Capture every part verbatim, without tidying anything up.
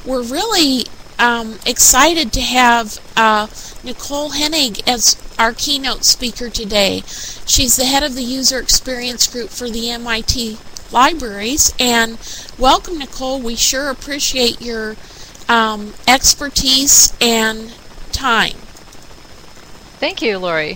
we're really um, excited to have uh, Nicole Hennig as our keynote speaker today. She's the head of the User Experience Group for the M I T Libraries. And welcome, Nicole. We sure appreciate your um, expertise and time. Thank you, Lori.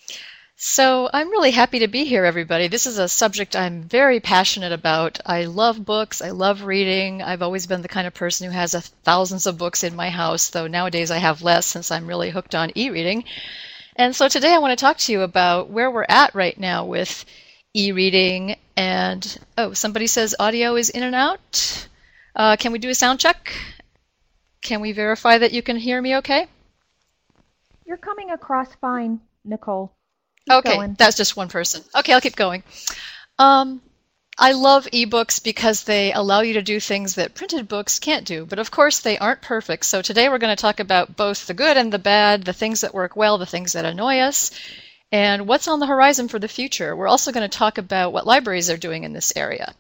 So I'm really happy to be here, everybody. This is a subject I'm very passionate about. I love books. I love reading. I've always been the kind of person who has a, thousands of books in my house, though nowadays I have less since I'm really hooked on e-reading. And so today I want to talk to you about where we're at right now with e-reading. And, oh, somebody says audio is in and out. Uh, can we do a sound check? Can we verify that you can hear me okay? You're coming across fine, Nicole. Keep okay, going. That's just one person. Okay, I'll keep going. Um, I love ebooks because they allow you to do things that printed books can't do, but of course they aren't perfect. So today we're going to talk about both the good and the bad, the things that work well, the things that annoy us, and what's on the horizon for the future. We're also going to talk about what libraries are doing in this area.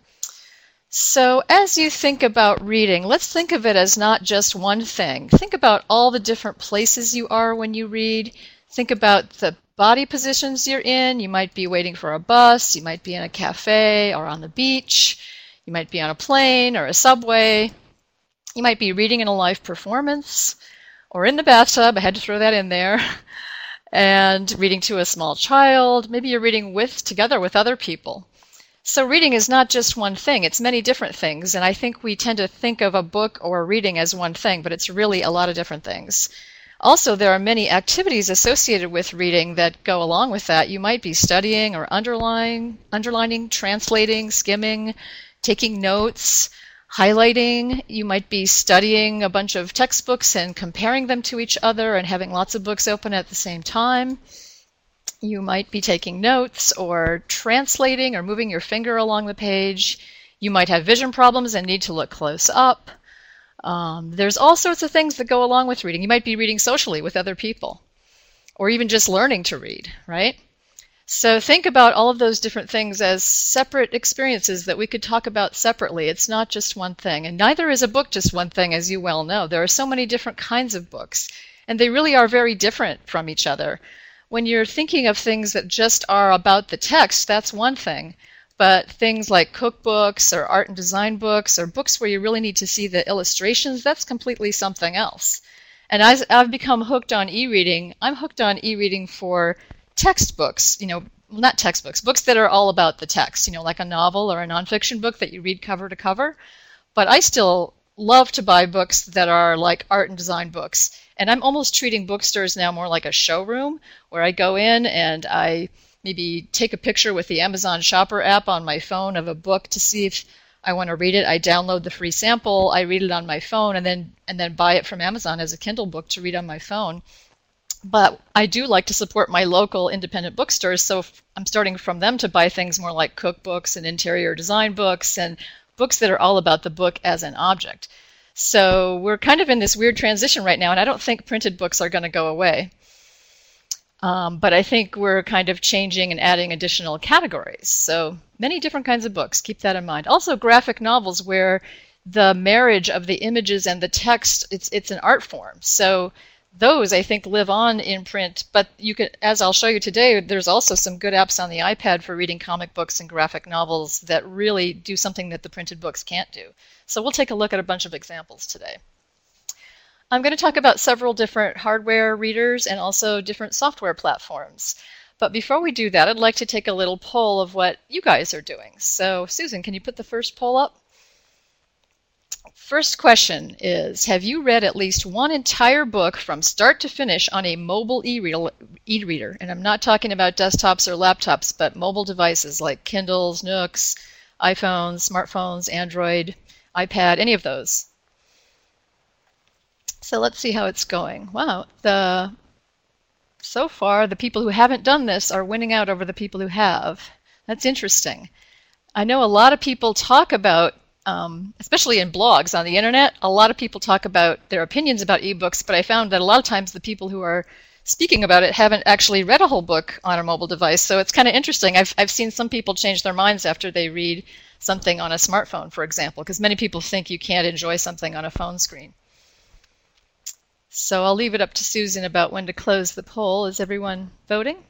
So as you think about reading, let's think of it as not just one thing. Think about all the different places you are when you read. Think about the body positions you're in. You might be waiting for a bus, you might be in a cafe or on the beach, you might be on a plane or a subway, you might be reading in a live performance or in the bathtub, I had to throw that in there, and reading to a small child. Maybe you're reading with together with other people. So reading is not just one thing, it's many different things, and I think we tend to think of a book or reading as one thing, but it's really a lot of different things. Also, there are many activities associated with reading that go along with that. You might be studying or underlining, underlining, translating, skimming, taking notes, highlighting. You might be studying a bunch of textbooks and comparing them to each other and having lots of books open at the same time. You might be taking notes or translating or moving your finger along the page. You might have vision problems and need to look close up. Um, there's all sorts of things that go along with reading. You might be reading socially with other people, or even just learning to read, right? So think about all of those different things as separate experiences that we could talk about separately. It's not just one thing, and neither is a book just one thing, as you well know. There are so many different kinds of books, and they really are very different from each other. When you're thinking of things that just are about the text, that's one thing. But things like cookbooks or art and design books or books where you really need to see the illustrations, that's completely something else. And as I've become hooked on e-reading, I'm hooked on e-reading for textbooks, you know, not textbooks, books that are all about the text, you know, like a novel or a nonfiction book that you read cover to cover. But I still love to buy books that are like art and design books. And I'm almost treating bookstores now more like a showroom where I go in and I maybe take a picture with the Amazon Shopper app on my phone of a book to see if I want to read it. I download the free sample, I read it on my phone, and then and then buy it from Amazon as a Kindle book to read on my phone. But I do like to support my local independent bookstores, so I'm starting from them to buy things more like cookbooks and interior design books and books that are all about the book as an object. So we're kind of in this weird transition right now, and I don't think printed books are going to go away. Um, but I think we're kind of changing and adding additional categories. So many different kinds of books, keep that in mind. Also graphic novels where the marriage of the images and the text, it's, it's an art form. So those I think live on in print, but you could, as I'll show you today, there's also some good apps on the iPad for reading comic books and graphic novels that really do something that the printed books can't do. So we'll take a look at a bunch of examples today. I'm going to talk about several different hardware readers and also different software platforms. But before we do that, I'd like to take a little poll of what you guys are doing. So Susan, can you put the first poll up? First question is, have you read at least one entire book from start to finish on a mobile e-reader? And I'm not talking about desktops or laptops, but mobile devices like Kindles, Nooks, iPhones, smartphones, Android, iPad, any of those. So let's see how it's going. Wow, the so far the people who haven't done this are winning out over the people who have. That's interesting. I know a lot of people talk about, um, especially in blogs on the internet, a lot of people talk about their opinions about ebooks, but I found that a lot of times the people who are speaking about it haven't actually read a whole book on a mobile device. So it's kind of interesting. I've, I've seen some people change their minds after they read something on a smartphone, for example, because many people think you can't enjoy something on a phone screen. So I'll leave it up to Susan about when to close the poll. Is everyone voting?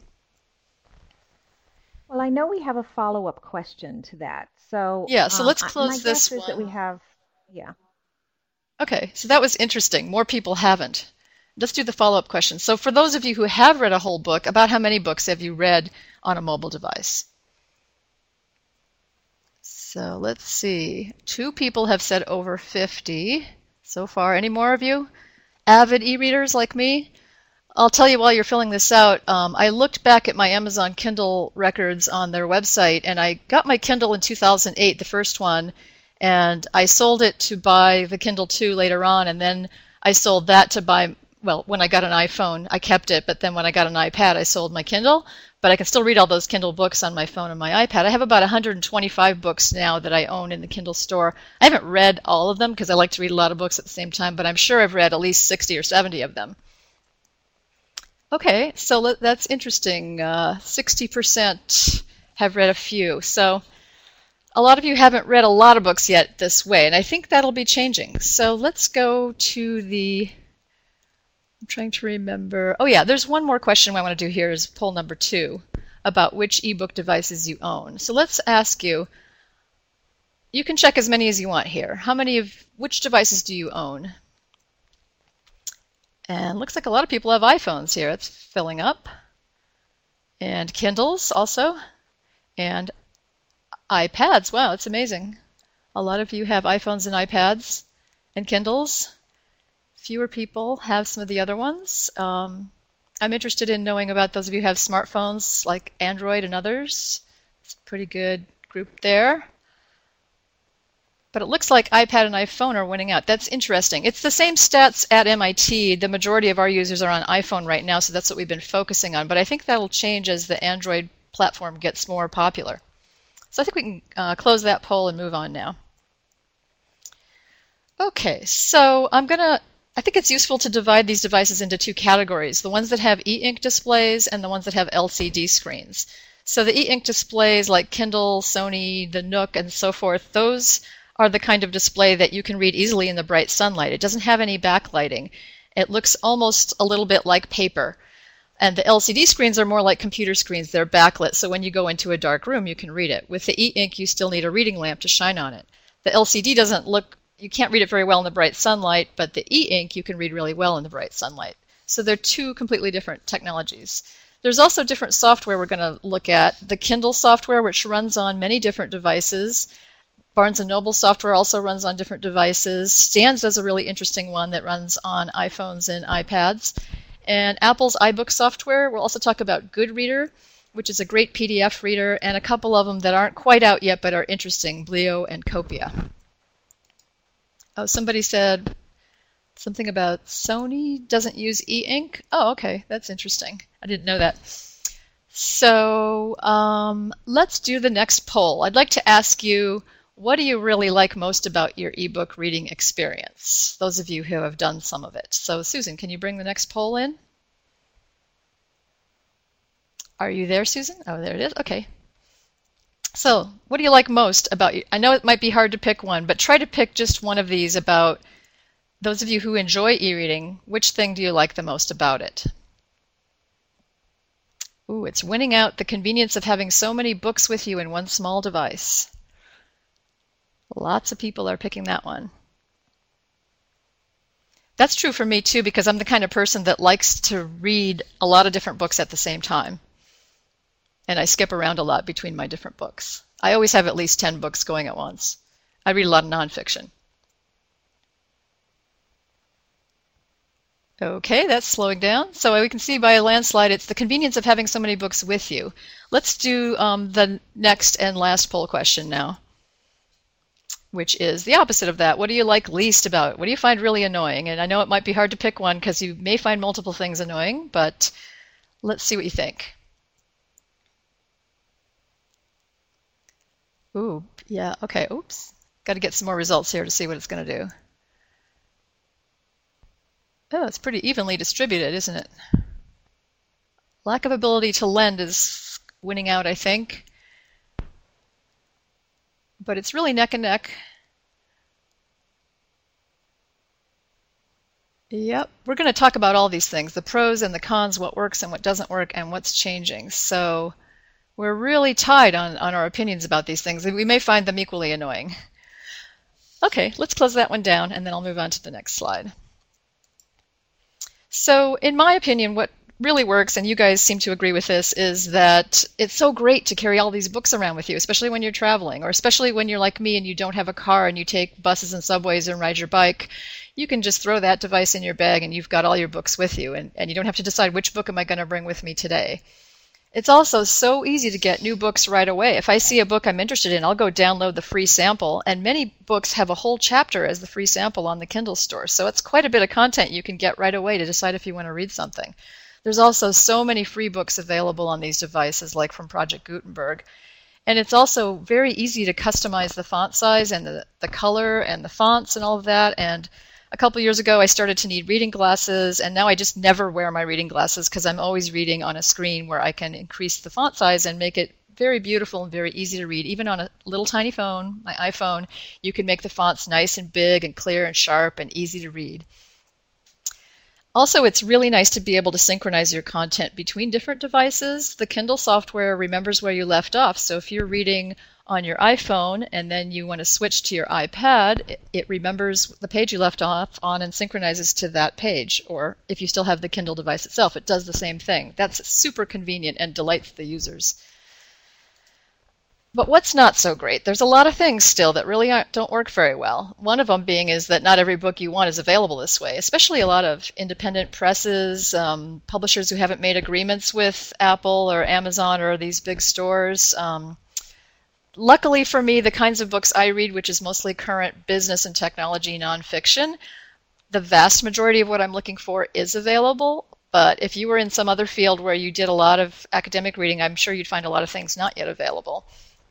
Well, I know we have a follow-up question to that. So yeah, so um, let's I- close my this guess is one. that we have, yeah. Okay, so that was interesting. More people haven't. Let's do the follow-up question. So for those of you who have read a whole book, about how many books have you read on a mobile device? So let's see. Two people have said over fifty so far. Any more of you? Avid e-readers like me? I'll tell you while you're filling this out, um, I looked back at my Amazon Kindle records on their website, and I got my Kindle in two thousand eight, the first one, and I sold it to buy the Kindle two later on, and then I sold that to buy, well, when I got an iPhone, I kept it, but then when I got an iPad, I sold my Kindle, but I can still read all those Kindle books on my phone and my iPad. I have about one hundred twenty-five books now that I own in the Kindle store. I haven't read all of them because I like to read a lot of books at the same time, but I'm sure I've read at least sixty or seventy of them. Okay, so let, that's interesting. Uh, sixty percent have read a few. So a lot of you haven't read a lot of books yet this way, and I think that'll be changing. So let's go to the, I'm trying to remember. Oh yeah, there's one more question I want to do here is poll number two about which ebook devices you own. So let's ask you, you can check as many as you want here. How many of, which devices do you own? And looks like a lot of people have iPhones here. It's filling up. And Kindles also. And iPads. Wow, it's amazing. A lot of you have iPhones and iPads and Kindles. Fewer people have some of the other ones. Um, I'm interested in knowing about those of you who have smartphones like Android and others. It's a pretty good group there. But it looks like iPad and iPhone are winning out. That's interesting. It's the same stats at M I T. The majority of our users are on iPhone right now, so that's what we've been focusing on. But I think that'll change as the Android platform gets more popular. So I think we can uh, close that poll and move on now. Okay, so I'm going to, I think it's useful to divide these devices into two categories, the ones that have e-ink displays and the ones that have L C D screens. So the e-ink displays like Kindle, Sony, the Nook, and so forth, those are the kind of display that you can read easily in the bright sunlight. It doesn't have any backlighting. It looks almost a little bit like paper. And the L C D screens are more like computer screens. They're backlit, so when you go into a dark room, you can read it. With the e-ink, you still need a reading lamp to shine on it. The L C D doesn't look, you can't read it very well in the bright sunlight, but the e-ink you can read really well in the bright sunlight. So they're two completely different technologies. There's also different software we're going to look at. The Kindle software, which runs on many different devices. Barnes and Noble software also runs on different devices. Stan's does a really interesting one that runs on iPhones and iPads. And Apple's iBook software, we'll also talk about Goodreader, which is a great P D F reader, and a couple of them that aren't quite out yet but are interesting, Blio and Copia. Oh, somebody said something about Sony doesn't use e-ink. Oh, okay, that's interesting. I didn't know that. So um, let's do the next poll. I'd like to ask you, what do you really like most about your ebook reading experience? Those of you who have done some of it. So Susan, can you bring the next poll in? Are you there, Susan? Oh, there it is. Okay. So what do you like most about you? I know it might be hard to pick one, but try to pick just one of these about those of you who enjoy e-reading. Which thing do you like the most about it? Ooh, it's winning out the convenience of having so many books with you in one small device. Lots of people are picking that one. That's true for me too, because I'm the kind of person that likes to read a lot of different books at the same time. And I skip around a lot between my different books. I always have at least ten books going at once. I read a lot of nonfiction. Okay, that's slowing down. So we can see by a landslide, it's the convenience of having so many books with you. Let's do um, the next and last poll question now, which is the opposite of that. What do you like least about it? What do you find really annoying? And I know it might be hard to pick one because you may find multiple things annoying, but let's see what you think. Ooh, yeah, okay, oops. Got to get some more results here to see what it's going to do. Oh, it's pretty evenly distributed, isn't it? Lack of ability to lend is winning out, I think. but it's really neck and neck. Yep, we're going to talk about all these things, the pros and the cons, what works and what doesn't work, and what's changing. So we're really tied on, on our opinions about these things, and we may find them equally annoying. Okay, let's close that one down, and then I'll move on to the next slide. So in my opinion, what really works, and you guys seem to agree with this, is that it's so great to carry all these books around with you, especially when you're traveling, or especially when you're like me and you don't have a car and you take buses and subways and ride your bike. You can just throw that device in your bag and you've got all your books with you, and, and you don't have to decide which book am I going to bring with me today. It's also so easy to get new books right away. If I see a book I'm interested in, I'll go download the free sample, and many books have a whole chapter as the free sample on the Kindle store. So it's quite a bit of content you can get right away to decide if you want to read something. There's also so many free books available on these devices, like from Project Gutenberg. And it's also very easy to customize the font size and the, the color and the fonts and all of that. And a couple years ago, I started to need reading glasses, and now I just never wear my reading glasses because I'm always reading on a screen where I can increase the font size and make it very beautiful and very easy to read. Even on a little tiny phone, my iPhone, you can make the fonts nice and big and clear and sharp and easy to read. Also, it's really nice to be able to synchronize your content between different devices. The Kindle software remembers where you left off, so if you're reading on your iPhone and then you want to switch to your iPad, it, it remembers the page you left off on and synchronizes to that page. Or if you still have the Kindle device itself, it does the same thing. That's super convenient and delights the users. But what's not so great? There's a lot of things still that really aren't, don't work very well. One of them being is that not every book you want is available this way, especially a lot of independent presses, um, publishers who haven't made agreements with Apple or Amazon or these big stores. Um, luckily for me, the kinds of books I read, which is mostly current business and technology nonfiction, the vast majority of what I'm looking for is available. But if you were in some other field where you did a lot of academic reading, I'm sure you'd find a lot of things not yet available.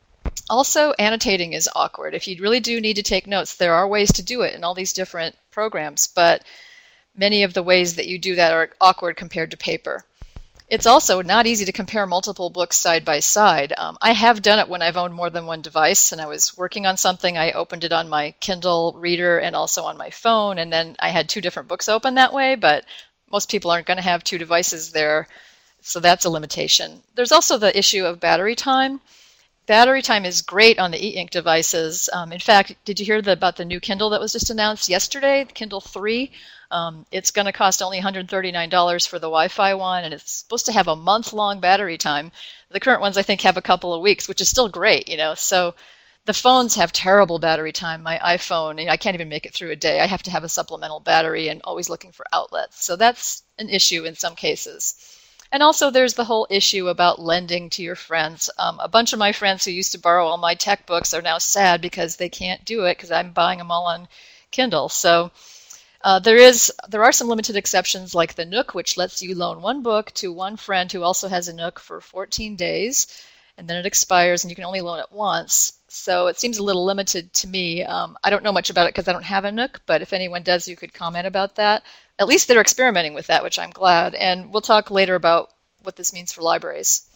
Also, annotating is awkward. If you really do need to take notes, there are ways to do it in all these different programs, but many of the ways that you do that are awkward compared to paper. It's also not easy to compare multiple books side by side. Um, I have done it when I've owned more than one device, and I was working on something. I opened it on my Kindle reader and also on my phone, and then I had two different books open that way, but most people aren't going to have two devices there, so that's a limitation. There's also the issue of battery time. Battery time is great on the e-ink devices. Um, in fact, did you hear the, about the new Kindle that was just announced yesterday, Kindle three? Um, it's going to cost only one hundred thirty-nine dollars for the Wi-Fi one, and it's supposed to have a month-long battery time. The current ones, I think, have a couple of weeks, which is still great, you know. So the phones have terrible battery time. My iPhone, you know, I can't even make it through a day. I have to have a supplemental battery and always looking for outlets. So that's an issue in some cases. And also there's the whole issue about lending to your friends. Um, a bunch of my friends who used to borrow all my tech books are now sad because they can't do it because I'm buying them all on Kindle. So uh, there is there are some limited exceptions like the Nook, which lets you loan one book to one friend who also has a Nook for fourteen days, and then it expires and you can only loan it once. So it seems a little limited to me. Um, I don't know much about it because I don't have a Nook, but if anyone does, you could comment about that. At least they're experimenting with that, which I'm glad. And we'll talk later about what this means for libraries.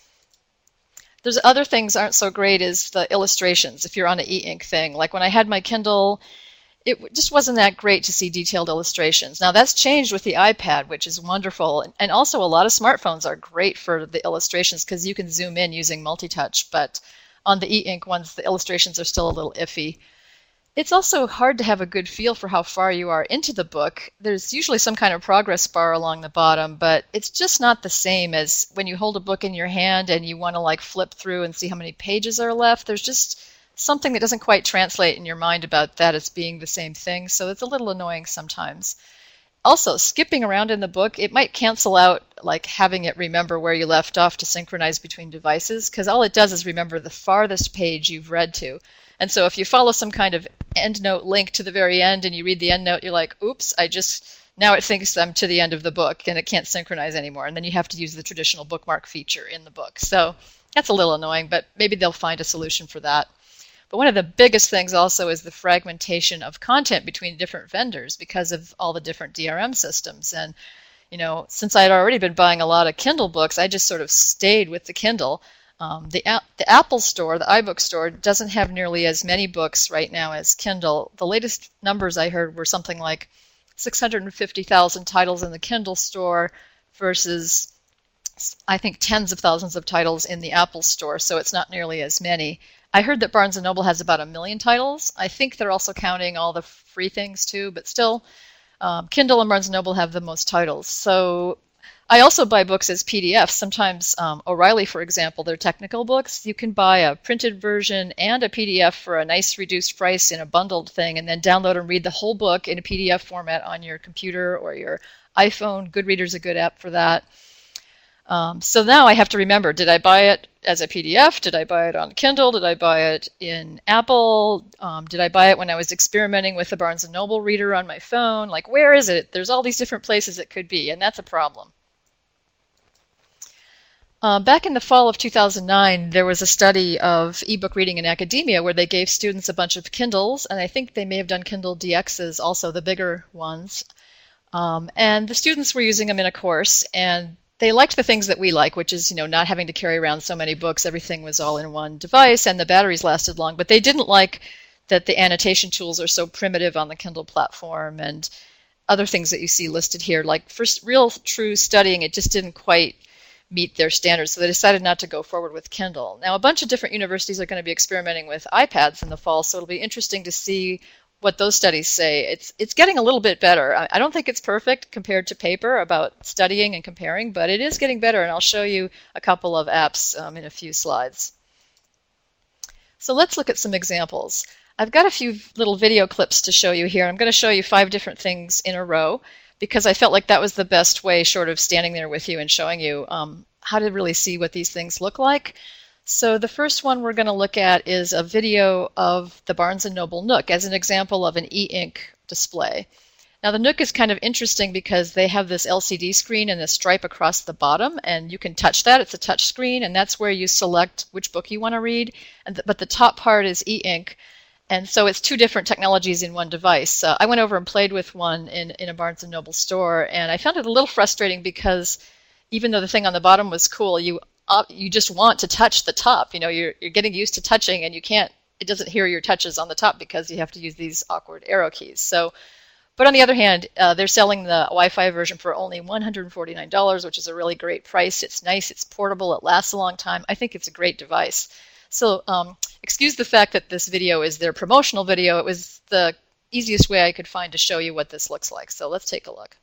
There's other things aren't so great is the illustrations if you're on an e-ink thing. Like when I had my Kindle, it just wasn't that great to see detailed illustrations. Now that's changed with the iPad, which is wonderful. And also a lot of smartphones are great for the illustrations because you can zoom in using multi-touch. But on the e-ink ones, the illustrations are still a little iffy. It's also hard to have a good feel for how far you are into the book. There's usually some kind of progress bar along the bottom, but it's just not the same as when you hold a book in your hand and you want to like flip through and see how many pages are left. There's just something that doesn't quite translate in your mind about that as being the same thing, so it's a little annoying sometimes. Also, skipping around in the book, it might cancel out like having it remember where you left off to synchronize between devices, because all it does is remember the farthest page you've read to. And so if you follow some kind of EndNote link to the very end and you read the EndNote, you're like, oops, I just, now it thinks I'm to the end of the book and it can't synchronize anymore. And then you have to use the traditional bookmark feature in the book. So that's a little annoying, but maybe they'll find a solution for that. But one of the biggest things also is the fragmentation of content between different vendors because of all the different D R M systems. And, you know, since I had already been buying a lot of Kindle books, I just sort of stayed with the Kindle. Um, the, the Apple Store, the iBook Store, doesn't have nearly as many books right now as Kindle. The latest numbers I heard were something like six hundred fifty thousand titles in the Kindle Store versus, I think, tens of thousands of titles in the Apple Store, so it's not nearly as many. I heard that Barnes and Noble has about a million titles. I think they're also counting all the free things too, but still, um, Kindle and Barnes and Noble have the most titles. So I also buy books as P D Fs. Sometimes um, O'Reilly, for example, their technical books, you can buy a printed version and a P D F for a nice reduced price in a bundled thing, and then download and read the whole book in a P D F format on your computer or your iPhone. Goodreader's a good app for that. Um, so now I have to remember, did I buy it as a P D F? Did I buy it on Kindle? Did I buy it in Apple? Um, did I buy it when I was experimenting with the Barnes and Noble reader on my phone? Like, where is it? There's all these different places it could be, and that's a problem. Uh, back in the fall of two thousand nine, there was a study of ebook reading in academia where they gave students a bunch of Kindles, and I think they may have done Kindle D Xs also, the bigger ones. Um, and the students were using them in a course, and they liked the things that we like, which is, you know, not having to carry around so many books. Everything was all in one device, and the batteries lasted long. But they didn't like that the annotation tools are so primitive on the Kindle platform, and other things that you see listed here. Like, for real, true studying, it just didn't quite meet their standards, so they decided not to go forward with Kindle. Now, a bunch of different universities are going to be experimenting with iPads in the fall, so it'll be interesting to see what those studies say. It's it's getting a little bit better. I, I don't think it's perfect compared to paper about studying and comparing, but it is getting better, and I'll show you a couple of apps um, in a few slides. So let's look at some examples. I've got a few little video clips to show you here. I'm going to show you five different things in a row, because I felt like that was the best way, short of standing there with you and showing you um, how to really see what these things look like. So the first one we're going to look at is a video of the Barnes and Noble Nook as an example of an e-ink display. Now the Nook is kind of interesting because they have this L C D screen and a stripe across the bottom, and you can touch that. It's a touch screen, and that's where you select which book you want to read. And th but the top part is e-ink. And so it's two different technologies in one device. Uh, I went over and played with one in, in a Barnes and Noble store, and I found it a little frustrating because even though the thing on the bottom was cool, you uh, you just want to touch the top. You know, you're, you're getting used to touching, and you can't, it doesn't hear your touches on the top because you have to use these awkward arrow keys. So, but on the other hand, uh, they're selling the Wi-Fi version for only one hundred forty-nine dollars, which is a really great price. It's nice, it's portable, it lasts a long time. I think it's a great device. So um, excuse the fact that this video is their promotional video. It was the easiest way I could find to show you what this looks like. So let's take a look.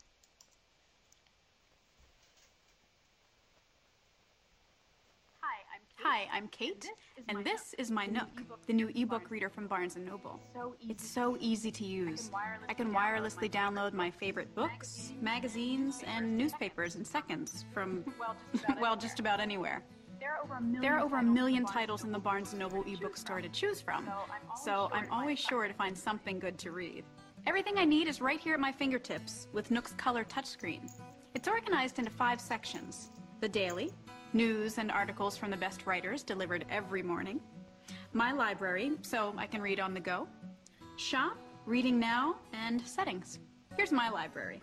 Hi, I'm Kate, and this is my Nook, the new ebook reader from Barnes and Noble. It's so easy to use. I can wirelessly download my favorite books, magazines, and newspapers in seconds from, well, just about anywhere. There are over a million titles in the Barnes and Noble ebook store to choose from, so I'm always sure to find something good to read. Everything I need is right here at my fingertips with Nook's color touchscreen. It's organized into five sections: the daily, news and articles from the best writers delivered every morning; my library, so I can read on the go; shop, reading now, and settings. Here's my library.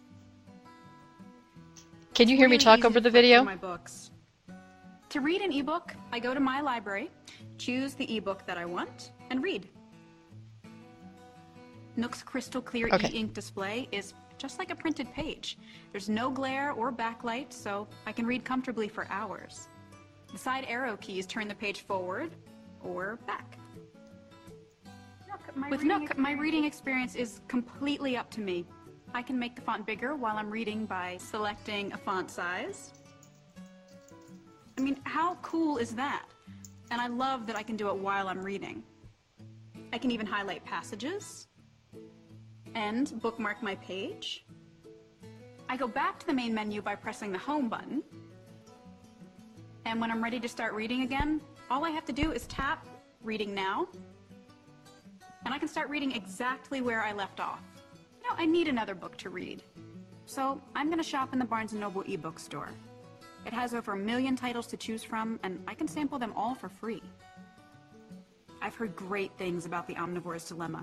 Can you hear me talk over the video? My books. To read an ebook, I go to my library, choose the ebook that I want, and read. Nook's crystal clear Okay. e-ink display is just like a printed page. There's no glare or backlight, so I can read comfortably for hours. The side arrow keys turn the page forward or back. With Nook, my reading experience is completely up to me. I can make the font bigger while I'm reading by selecting a font size. I mean, how cool is that? And I love that I can do it while I'm reading. I can even highlight passages and bookmark my page. I go back to the main menu by pressing the home button. And when I'm ready to start reading again, all I have to do is tap Reading Now, and I can start reading exactly where I left off. You know, I need another book to read, so I'm going to shop in the Barnes and Noble ebook store. It has over a million titles to choose from, and I can sample them all for free. I've heard great things about The Omnivore's Dilemma.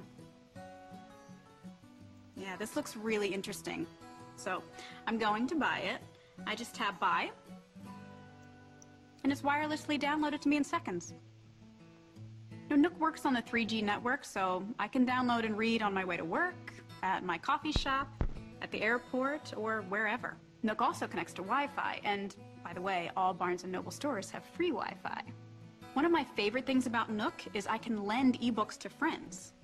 Yeah, this looks really interesting. So I'm going to buy it. I just tap buy. and it's wirelessly downloaded to me in seconds. Now, Nook works on the three G network, so I can download and read on my way to work, at my coffee shop, at the airport, or wherever. Nook also connects to Wi-Fi, and by the way, all Barnes and Noble stores have free Wi-Fi. One of my favorite things about Nook is I can lend ebooks to friends.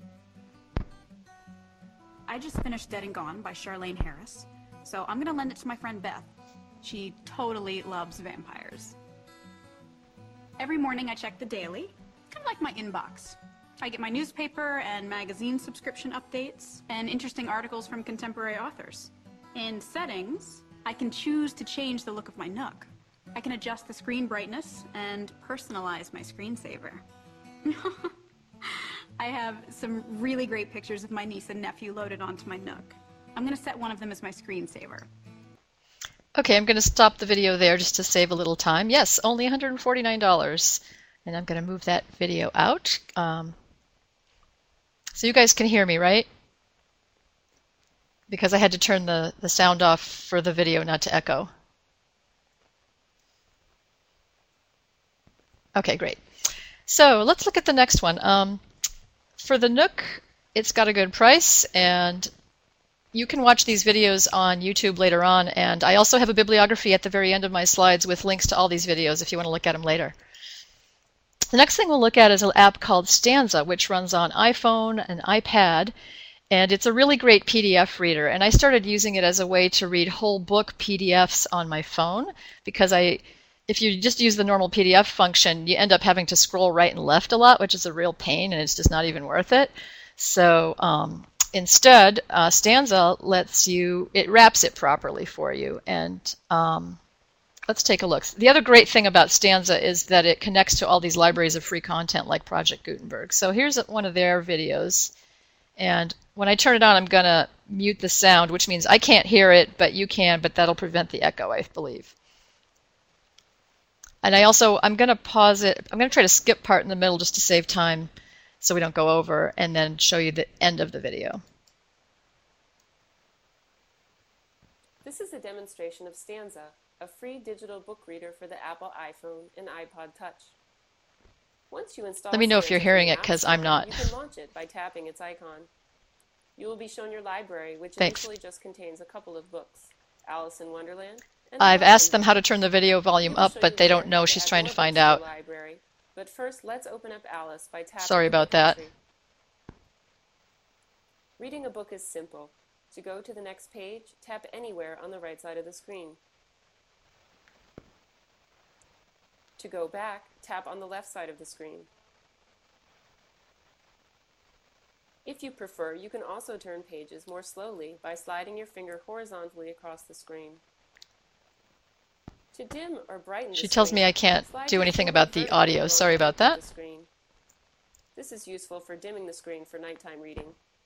I just finished Dead and Gone by Charlaine Harris, so I'm gonna lend it to my friend Beth. She totally loves vampires. Every morning I check the daily, kind of like my inbox. I get my newspaper and magazine subscription updates and interesting articles from contemporary authors. In settings, I can choose to change the look of my Nook. I can adjust the screen brightness and personalize my screensaver. I have some really great pictures of my niece and nephew loaded onto my Nook. I'm going to set one of them as my screensaver. Okay, I'm going to stop the video there just to save a little time. Yes, only one hundred forty-nine dollars. And I'm going to move that video out. Um, so you guys can hear me, right? Because I had to turn the, the sound off for the video not to echo. Okay, great. So let's look at the next one. Um, for the Nook, it's got a good price, and you can watch these videos on YouTube later on, and I also have a bibliography at the very end of my slides with links to all these videos if you want to look at them later. The next thing we'll look at is an app called Stanza, which runs on iPhone and iPad, and it's a really great P D F reader, and I started using it as a way to read whole book P D Fs on my phone, because I if you just use the normal P D F function, you end up having to scroll right and left a lot, which is a real pain, and it's just not even worth it. So um, instead, uh, Stanza lets you, it wraps it properly for you. And um, let's take a look. The other great thing about Stanza is that it connects to all these libraries of free content like Project Gutenberg. So here's one of their videos. And when I turn it on, I'm going to mute the sound, which means I can't hear it, but you can, but that'll prevent the echo, I believe. And I also, I'm going to pause it. I'm going to try to skip part in the middle just to save time so we don't go over, and then show you the end of the video. This is a demonstration of Stanza, a free digital book reader for the Apple iPhone and iPod Touch. Once you install Let me know if Stanza you're from hearing the it, App because Store, I'm not. You can launch it by tapping its icon. You will be shown your library, which Thanks. initially just contains a couple of books, Alice in Wonderland, I've asked them how to turn the video volume up, but they don't know. She's trying to find out. But first, let's open up Alice by tapping. Sorry about that. Reading a book is simple. To go to the next page, tap anywhere on the right side of the screen. To go back, tap on the left side of the screen. If you prefer, you can also turn pages more slowly by sliding your finger horizontally across the screen. To dim or brighten the She tells screen, me I can't slide do your anything finger about the vertically audio. along Sorry the about top of that. the screen. This is useful for dimming the screen for nighttime reading.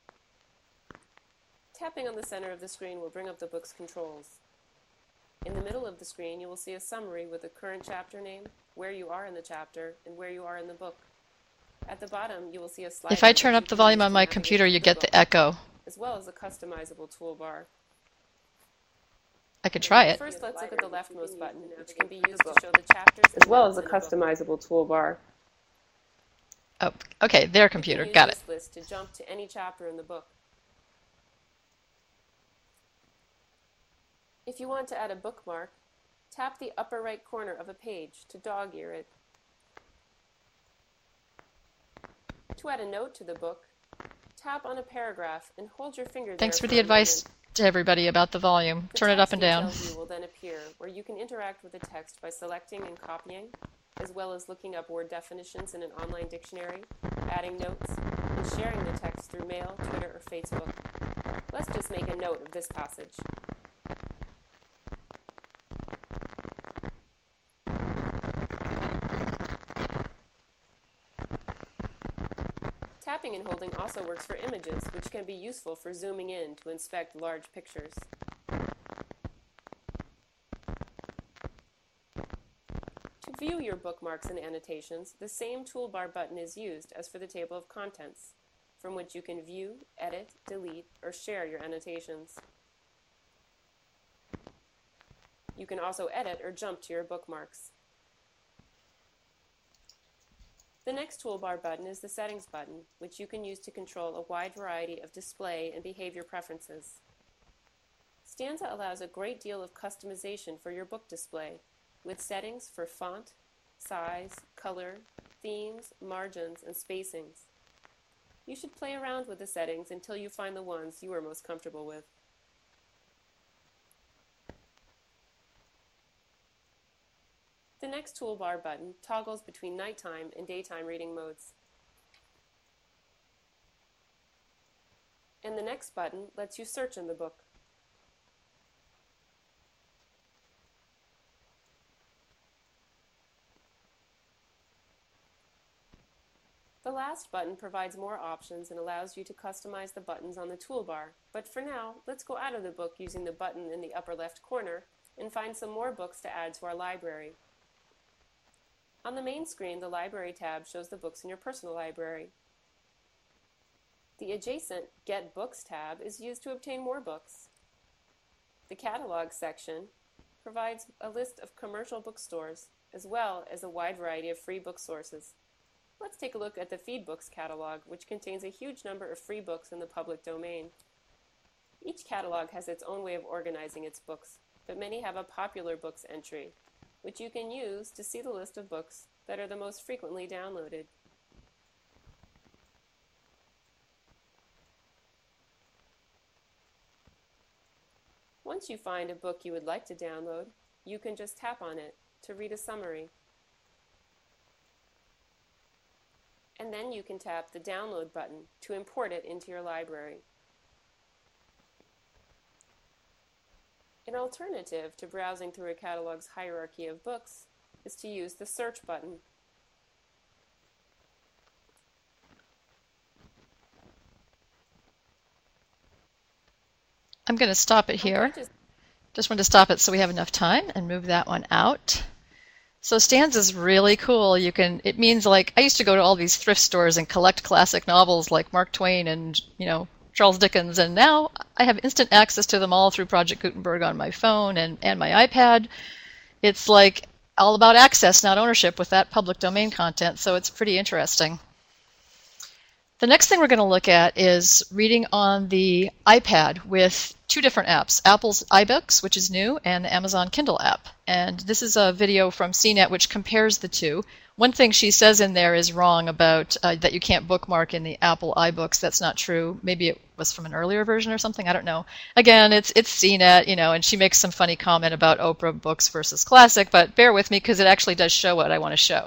Tapping on the center of the screen will bring up the book's controls. In the middle of the screen, you will see a summary with the current chapter name, where you are in the chapter, and where you are in the book. At the bottom, you will see a slider. If I turn up the volume on my computer, you get the echo. As well as a customizable toolbar. I could try it. First, let's look at the leftmost button, which can be used to show the chapters as well as a customizable toolbar. Oh, okay, their computer. You can Got use it. this list to jump to any chapter in the book. If you want to add a bookmark, tap the upper right corner of a page to dog-ear it. To add a note to the book, tap on a paragraph and hold your finger there. Thanks for for the a advice moment. to everybody about the volume. The Turn it up and text down. details view will then appear, where you can interact with the text by selecting and copying, as well as looking up word definitions in an online dictionary, adding notes, and sharing the text through mail, Twitter, or Facebook. Let's just make a note of this passage. Tapping and holding also works for images, which can be useful for zooming in to inspect large pictures. To view your bookmarks and annotations, the same toolbar button is used as for the table of contents, from which you can view, edit, delete, or share your annotations. You can also edit or jump to your bookmarks. The next toolbar button is the Settings button, which you can use to control a wide variety of display and behavior preferences. Stanza allows a great deal of customization for your book display, with settings for font, size, color, themes, margins, and spacings. You should play around with the settings until you find the ones you are most comfortable with. The next toolbar button toggles between nighttime and daytime reading modes. And the next button lets you search in the book. The last button provides more options and allows you to customize the buttons on the toolbar, but for now, let's go out of the book using the button in the upper left corner and find some more books to add to our library. On the main screen, the Library tab shows the books in your personal library. The adjacent Get Books tab is used to obtain more books. The Catalog section provides a list of commercial bookstores, as well as a wide variety of free book sources. Let's take a look at the Feed Books catalog, which contains a huge number of free books in the public domain. Each catalog has its own way of organizing its books, but many have a popular books entry, which you can use to see the list of books that are the most frequently downloaded. Once you find a book you would like to download, you can just tap on it to read a summary. And then you can tap the Download button to import it into your library. An alternative to browsing through a catalog's hierarchy of books is to use the Search button. I'm going to stop it here. Okay, just Just wanted to stop it so we have enough time and move that one out. So Stanza is really cool. You can, it means like, I used to go to all these thrift stores and collect classic novels like Mark Twain and, you know, Charles Dickens, and now I have instant access to them all through Project Gutenberg on my phone and, and my iPad. It's like all about access, not ownership, with that public domain content, so it's pretty interesting. The next thing we're going to look at is reading on the iPad with two different apps, Apple's iBooks, which is new, and the Amazon Kindle app. And this is a video from C net which compares the two. One thing she says in there is wrong about uh, that you can't bookmark in the Apple iBooks. That's not true. Maybe it was from an earlier version or something. I don't know. Again, it's it's C net, you know, and she makes some funny comment about Oprah books versus classic, but bear with me because it actually does show what I want to show.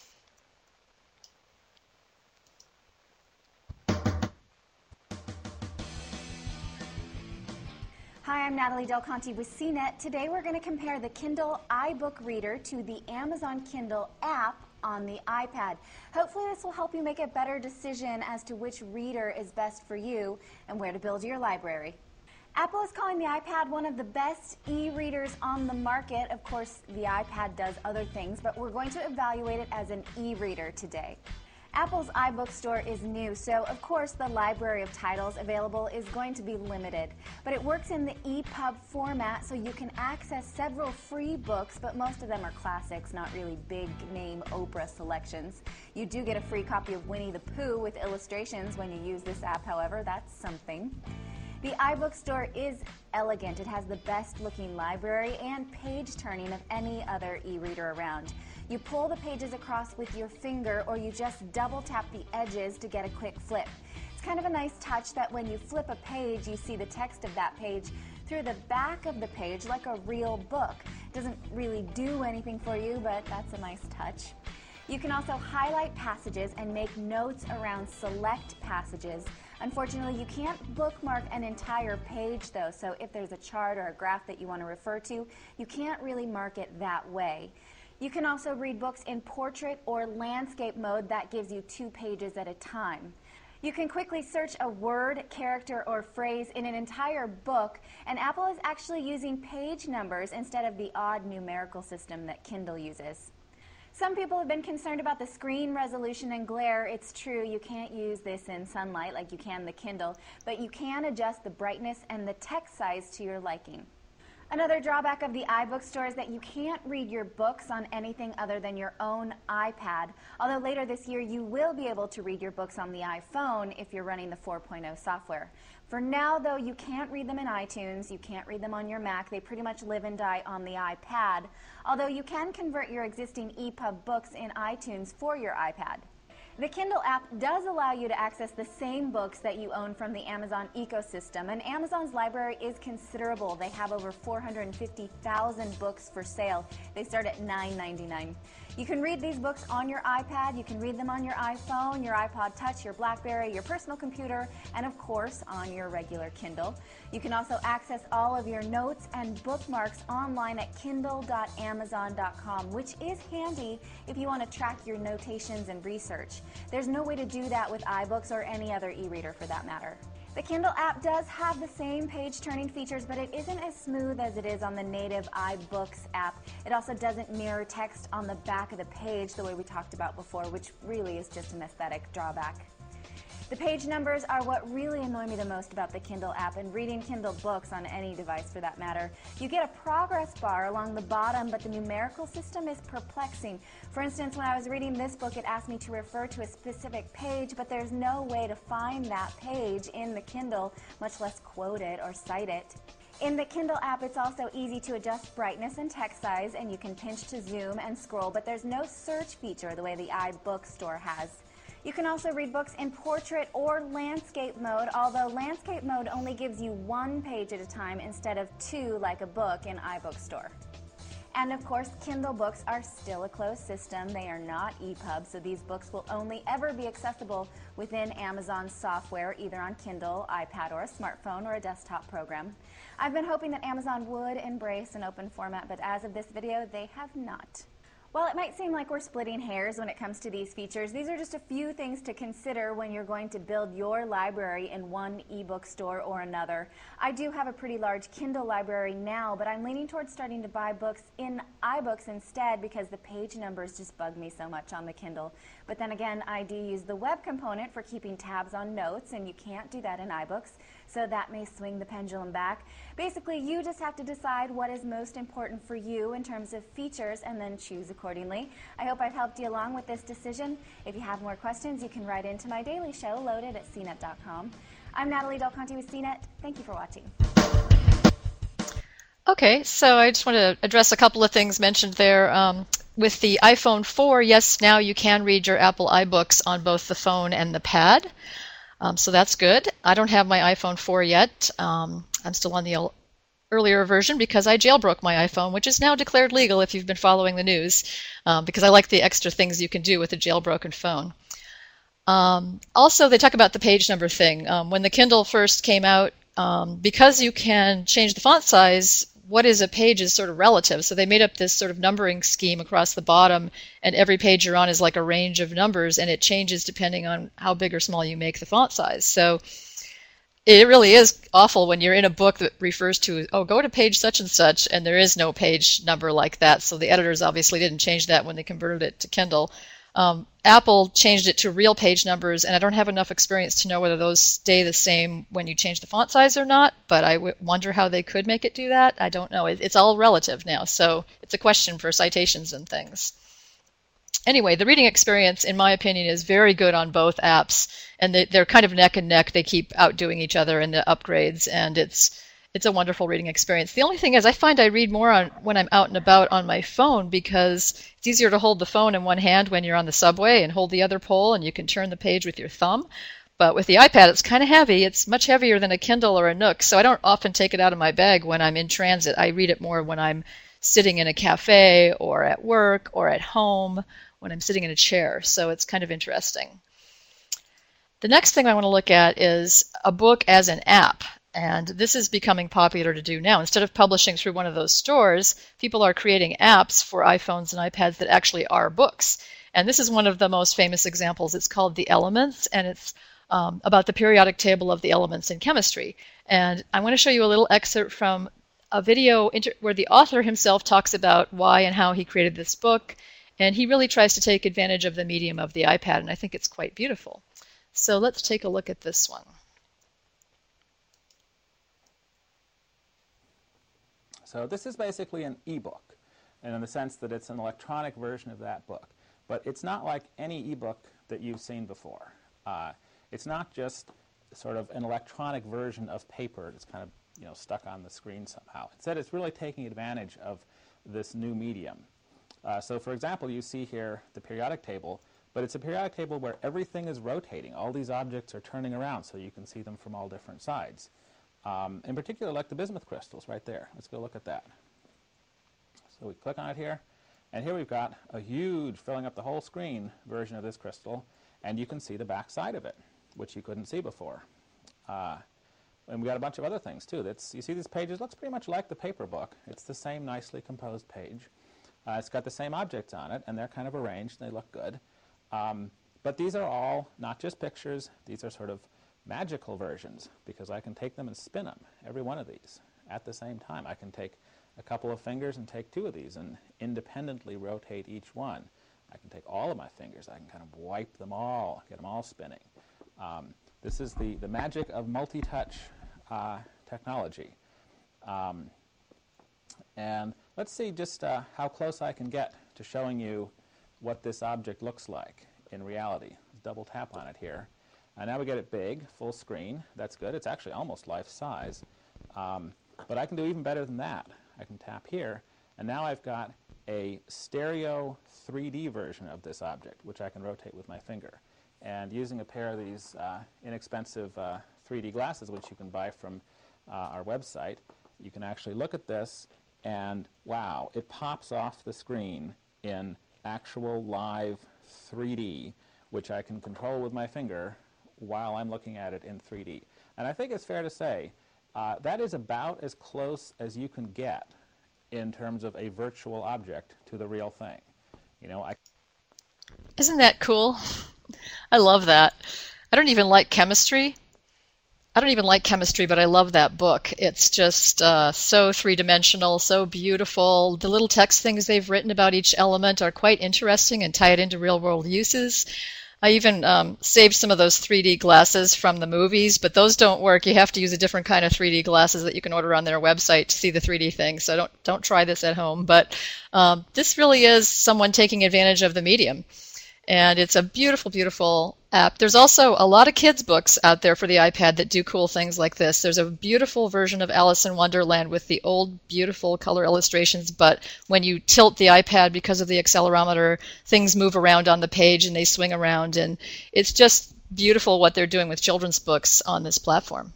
Hi, I'm Natalie Del Conte with C net. Today we're going to compare the Kindle iBook Reader to the Amazon Kindle app on the iPad. Hopefully this will help you make a better decision as to which reader is best for you and where to build your library. Apple is calling the iPad one of the best e-readers on the market. Of course, the iPad does other things, but we're going to evaluate it as an e-reader today. Apple's iBook store is new, so of course the library of titles available is going to be limited. But it works in the E pub format, so you can access several free books, but most of them are classics, not really big-name Oprah selections. You do get a free copy of Winnie the Pooh with illustrations when you use this app, however. That's something. The iBook store is elegant. It has the best-looking library and page turning of any other e-reader around. You pull the pages across with your finger, or you just double-tap the edges to get a quick flip. It's kind of a nice touch that when you flip a page, you see the text of that page through the back of the page like a real book. It doesn't really do anything for you, but that's a nice touch. You can also highlight passages and make notes around select passages. Unfortunately, you can't bookmark an entire page though, so if there's a chart or a graph that you want to refer to, you can't really mark it that way. You can also read books in portrait or landscape mode. That gives you two pages at a time. You can quickly search a word, character, or phrase in an entire book, and Apple is actually using page numbers instead of the odd numerical system that Kindle uses. Some people have been concerned about the screen resolution and glare. It's true, you can't use this in sunlight like you can the Kindle, but you can adjust the brightness and the text size to your liking. Another drawback of the iBook store is that you can't read your books on anything other than your own iPad, although later this year you will be able to read your books on the iPhone if you're running the four point oh software. For now, though, you can't read them in iTunes, you can't read them on your Mac, they pretty much live and die on the iPad, although you can convert your existing E P U B books in iTunes for your iPad. The Kindle app does allow you to access the same books that you own from the Amazon ecosystem, and Amazon's library is considerable. They have over four hundred fifty thousand books for sale. They start at nine ninety-nine. You can read these books on your iPad, you can read them on your iPhone, your iPod Touch, your BlackBerry, your personal computer, and of course on your regular Kindle. You can also access all of your notes and bookmarks online at kindle dot amazon dot com, which is handy if you want to track your notations and research. There's no way to do that with iBooks or any other e-reader for that matter. The Kindle app does have the same page-turning features, but it isn't as smooth as it is on the native iBooks app. It also doesn't mirror text on the back of the page the way we talked about before, which really is just an aesthetic drawback. The page numbers are what really annoy me the most about the Kindle app, and reading Kindle books on any device for that matter. You get a progress bar along the bottom, but the numerical system is perplexing. For instance, when I was reading this book, it asked me to refer to a specific page, but there's no way to find that page in the Kindle, much less quote it or cite it. In the Kindle app, it's also easy to adjust brightness and text size, and you can pinch to zoom and scroll, but there's no search feature the way the iBook store has. You can also read books in portrait or landscape mode, although landscape mode only gives you one page at a time instead of two like a book in iBook store. And of course, Kindle books are still a closed system. They are not E P U B, so these books will only ever be accessible within Amazon software, either on Kindle, iPad, or a smartphone or a desktop program. I've been hoping that Amazon would embrace an open format, but as of this video, they have not. While it might seem like we're splitting hairs when it comes to these features, these are just a few things to consider when you're going to build your library in one ebook store or another. I do have a pretty large Kindle library now, but I'm leaning towards starting to buy books in iBooks instead because the page numbers just bug me so much on the Kindle. But then again, I do use the web component for keeping tabs on notes, and you can't do that in iBooks, so that may swing the pendulum back. Basically, you just have to decide what is most important for you in terms of features and then choose accordingly. I hope I've helped you along with this decision. If you have more questions, you can write into my daily show loaded at c net dot com. I'm Natalie Del Conte with C net. Thank you for watching. Okay, so I just want to address a couple of things mentioned there. Um, with the iPhone four, yes, now you can read your Apple iBooks on both the phone and the pad. Um, so that's good. I don't have my iPhone four yet. Um, I'm still on the earlier version because I jailbroke my iPhone, which is now declared legal if you've been following the news, um, because I like the extra things you can do with a jailbroken phone. Um, also, they talk about the page number thing. Um, when the Kindle first came out, um, because you can change the font size, what is a page is sort of relative. So they made up this sort of numbering scheme across the bottom, and every page you're on is like a range of numbers, and it changes depending on how big or small you make the font size. So it really is awful when you're in a book that refers to, oh, go to page such and such, and there is no page number like that. So the editors obviously didn't change that when they converted it to Kindle. Um, Apple changed it to real page numbers, and I don't have enough experience to know whether those stay the same when you change the font size or not, but I w wonder how they could make it do that. I don't know. It, it's all relative now, so it's a question for citations and things. Anyway, the reading experience, in my opinion, is very good on both apps, and they, they're kind of neck and neck. They keep outdoing each other in the upgrades, and it's it's a wonderful reading experience. The only thing is I find I read more on when I'm out and about on my phone because it's easier to hold the phone in one hand when you're on the subway and hold the other pole, and you can turn the page with your thumb. But with the iPad, it's kind of heavy. It's much heavier than a Kindle or a Nook, so I don't often take it out of my bag when I'm in transit. I read it more when I'm sitting in a cafe or at work or at home, when I'm sitting in a chair, so it's kind of interesting. The next thing I want to look at is a book as an app. And this is becoming popular to do now. Instead of publishing through one of those stores, people are creating apps for iPhones and iPads that actually are books. And this is one of the most famous examples. It's called The Elements, and it's um, about the periodic table of the elements in chemistry. And I want to show you a little excerpt from a video inter where the author himself talks about why and how he created this book. And he really tries to take advantage of the medium of the iPad, and I think it's quite beautiful. So let's take a look at this one. So this is basically an e-book, and in the sense that it's an electronic version of that book. But it's not like any e-book that you've seen before. Uh, it's not just sort of an electronic version of paper that's kind of you know, stuck on the screen somehow. Instead, it's really taking advantage of this new medium. Uh, so for example, you see here the periodic table, but it's a periodic table where everything is rotating. All these objects are turning around so you can see them from all different sides. Um, in particular, like the bismuth crystals right there. Let's go look at that. So we click on it here, and here we've got a huge, filling up the whole screen version of this crystal, and you can see the back side of it, which you couldn't see before. Uh, and we got a bunch of other things too. That's, you see these pages, looks pretty much like the paper book. It's the same nicely composed page. Uh, it's got the same objects on it, and they're kind of arranged, and they look good. Um, but these are all not just pictures. These are sort of magical versions, because I can take them and spin them, every one of these, at the same time. I can take a couple of fingers and take two of these and independently rotate each one. I can take all of my fingers. I can kind of wipe them all, get them all spinning. Um, this is the, the magic of multi-touch uh, technology. Um, and let's see just uh, how close I can get to showing you what this object looks like in reality. Let's double tap on it here. And now we get it big, full screen. That's good. It's actually almost life size. Um, but I can do even better than that. I can tap here, and now I've got a stereo three D version of this object, which I can rotate with my finger. And using a pair of these uh, inexpensive uh, three D glasses, which you can buy from uh, our website, you can actually look at this, and wow, it pops off the screen in actual live three D, which I can control with my finger while I'm looking at it in three D. And I think it's fair to say uh, that is about as close as you can get in terms of a virtual object to the real thing. You know, I Isn't that cool? I love that. I don't even like chemistry. I don't even like chemistry, but I love that book. It's just uh, so three-dimensional, so beautiful. The little text things they've written about each element are quite interesting and tie it into real-world uses. I even um, saved some of those three D glasses from the movies, but those don't work. You have to use a different kind of three D glasses that you can order on their website to see the three D thing. So don't don't try this at home. But um, this really is someone taking advantage of the medium. And it's a beautiful, beautiful app. There's also a lot of kids' books out there for the iPad that do cool things like this. There's a beautiful version of Alice in Wonderland with the old, beautiful color illustrations, but when you tilt the iPad because of the accelerometer, things move around on the page and they swing around. And it's just beautiful what they're doing with children's books on this platform.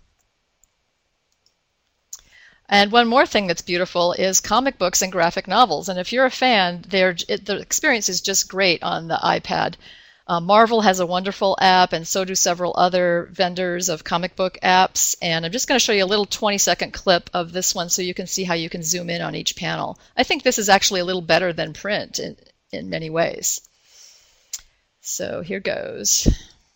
And one more thing that's beautiful is comic books and graphic novels. And if you're a fan, they're, it, the experience is just great on the iPad. Uh, Marvel has a wonderful app, and so do several other vendors of comic book apps. And I'm just going to show you a little twenty second clip of this one so you can see how you can zoom in on each panel. I think this is actually a little better than print in, in many ways. So here goes.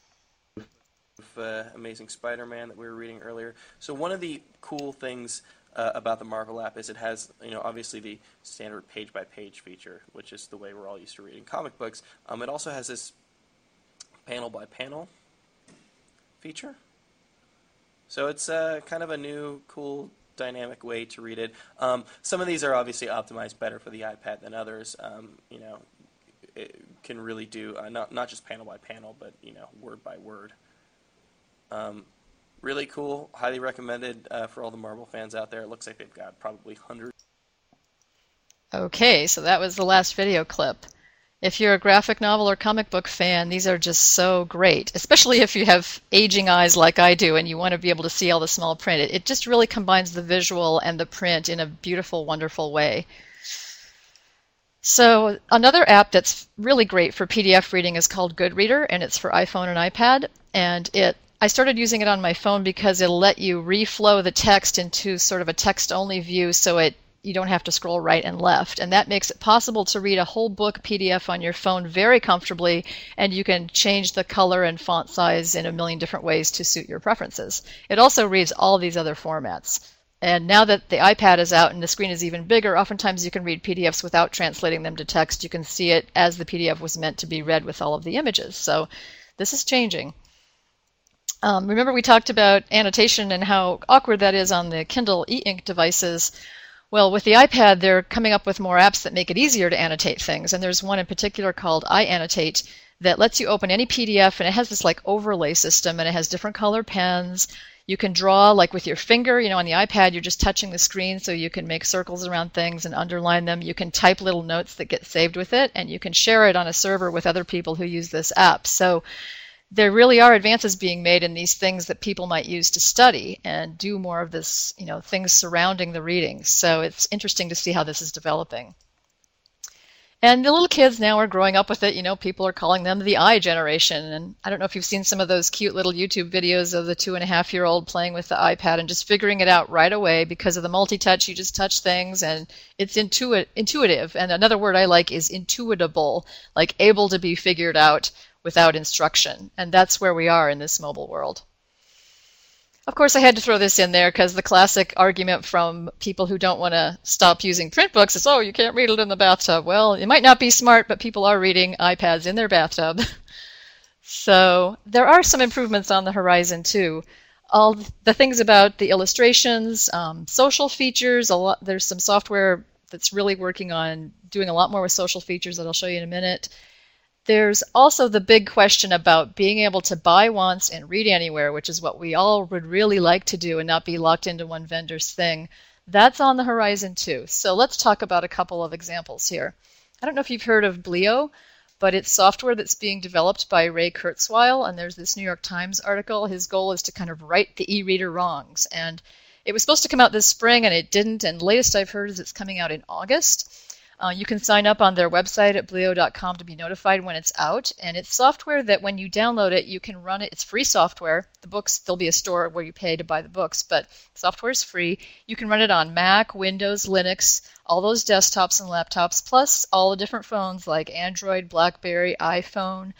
Uh, Amazing Spider-Man that we were reading earlier. So one of the cool things Uh, about the Marvel app is it has, you know, obviously the standard page-by-page feature, which is the way we're all used to reading comic books. Um, it also has this panel-by-panel feature. So it's uh, kind of a new, cool, dynamic way to read it. Um, some of these are obviously optimized better for the iPad than others. Um, you know, it can really do uh, not not just panel-by-panel, but you know, word-by-word. Um, Really cool, highly recommended uh, for all the Marvel fans out there. It looks like they've got probably hundreds. Okay, so that was the last video clip. If you're a graphic novel or comic book fan, these are just so great, especially if you have aging eyes like I do and you want to be able to see all the small print. It, it just really combines the visual and the print in a beautiful, wonderful way. So another app that's really great for P D F reading is called Goodreader, and it's for iPhone and iPad, and it I started using it on my phone because it'll let you reflow the text into sort of a text-only view so it you don't have to scroll right and left. And that makes it possible to read a whole book P D F on your phone very comfortably, and you can change the color and font size in a million different ways to suit your preferences. It also reads all these other formats. And now that the iPad is out and the screen is even bigger, oftentimes you can read P D Fs without translating them to text. You can see it as the P D F was meant to be read with all of the images. So this is changing. Um, remember we talked about annotation and how awkward that is on the Kindle e-ink devices. Well, with the iPad, they're coming up with more apps that make it easier to annotate things. And there's one in particular called iAnnotate that lets you open any P D F, and it has this like overlay system, and it has different color pens. You can draw like with your finger. You know, on the iPad, you're just touching the screen, so you can make circles around things and underline them. You can type little notes that get saved with it, and you can share it on a server with other people who use this app. So there really are advances being made in these things that people might use to study and do more of this, you know, things surrounding the readings. So it's interesting to see how this is developing. And the little kids now are growing up with it. You know, people are calling them the I generation. And I don't know if you've seen some of those cute little YouTube videos of the two and a half year old playing with the iPad and just figuring it out right away because of the multi-touch. You just touch things and it's intuit intuitive. And another word I like is intuitable, like able to be figured out without instruction. And that's where we are in this mobile world. Of course, I had to throw this in there because the classic argument from people who don't want to stop using print books is, oh, you can't read it in the bathtub. Well, it might not be smart, but people are reading iPads in their bathtub. So there are some improvements on the horizon, too. All the things about the illustrations, um, social features, a lot, there's some software that's really working on doing a lot more with social features that I'll show you in a minute. There's also the big question about being able to buy once and read anywhere, which is what we all would really like to do and not be locked into one vendor's thing. That's on the horizon too. So let's talk about a couple of examples here. I don't know if you've heard of Bleo, but it's software that's being developed by Ray Kurzweil, and there's this New York Times article. His goal is to kind of right the e-reader wrongs. And it was supposed to come out this spring, and it didn't, and the latest I've heard is it's coming out in August. Uh, you can sign up on their website at bleo dot com to be notified when it's out. And it's software that when you download it, you can run it. It's free software. The books, there'll be a store where you pay to buy the books, but software is free. You can run it on Mac, Windows, Linux, all those desktops and laptops, plus all the different phones like Android, BlackBerry, iPhone,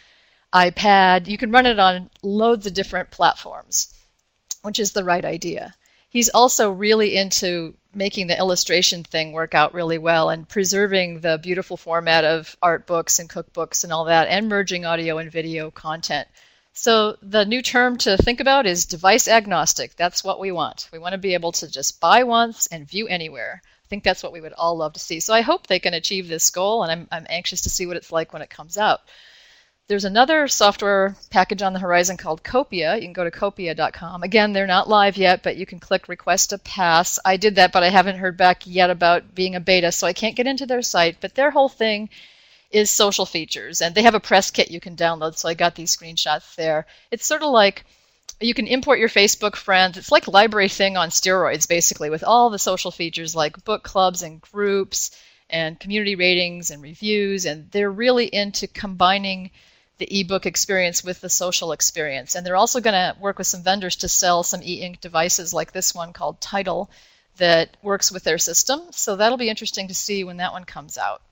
iPad. You can run it on loads of different platforms, which is the right idea. He's also really into making the illustration thing work out really well and preserving the beautiful format of art books and cookbooks and all that, and merging audio and video content. So the new term to think about is device agnostic. That's what we want. We want to be able to just buy once and view anywhere. I think that's what we would all love to see. So I hope they can achieve this goal, and I'm, I'm anxious to see what it's like when it comes out. There's another software package on the horizon called Copia. You can go to copia dot com. Again, they're not live yet, but you can click Request a Pass. I did that, but I haven't heard back yet about being a beta, so I can't get into their site. But their whole thing is social features, and they have a press kit you can download, so I got these screenshots there. It's sort of like you can import your Facebook friends. It's like Library Thing on steroids, basically, with all the social features like book clubs and groups and community ratings and reviews, and they're really into combining the ebook experience with the social experience. And they're also going to work with some vendors to sell some e-ink devices like this one called Tidal that works with their system. So that'll be interesting to see when that one comes out.